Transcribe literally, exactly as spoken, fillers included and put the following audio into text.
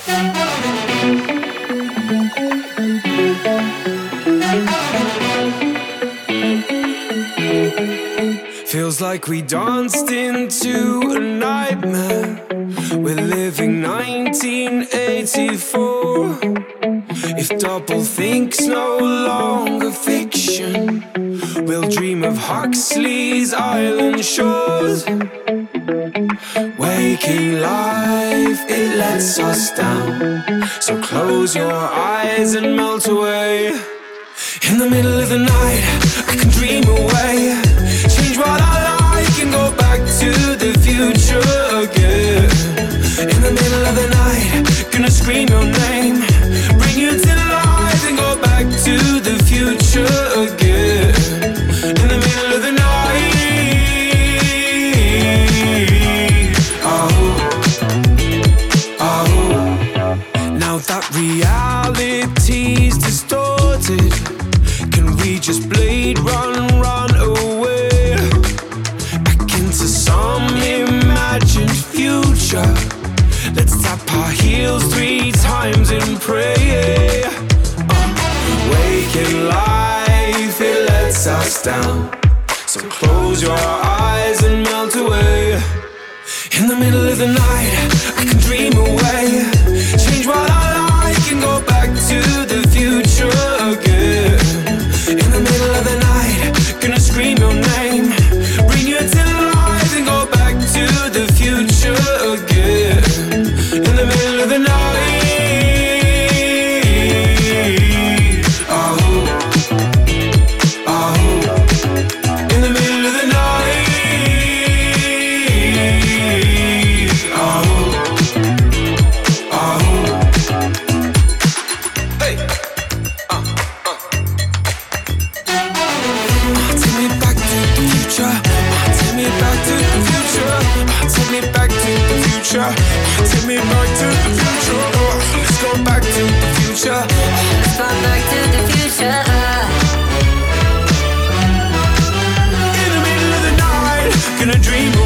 Feels like we danced into a nightmare. We're living nineteen eighty-four. If doublethink no longer fiction, we'll dream of Huxley's island shores. Waking life, it lets us down. So close your eyes and melt away. In the middle of the night, I can dream away. Change what I like and go back to the future again. In the middle of the night, gonna scream your name. Bring you to life and go back to the future again. In the middle of the night. Oh, oh. Now that reality's distorted, can we just blade run, run away back into some imagined future? Let's tap our heels three times and pray. uh, Waking life, it lets us down. So close your eyes and melt away. In the middle of the night, I can dream away. Change what I like and go back to the future again. In the middle of the night, gonna scream your name. Bring you to life and go back to the future again. In the middle of the night. Oh, oh. In the middle of the night. Oh, oh. Hey. Uh, uh. Take me back to the future. Take me back to the future. Take me back to the future. Take me back to the future. Let's go back to the future. Let's go back to the future. In the middle of the night, gonna dream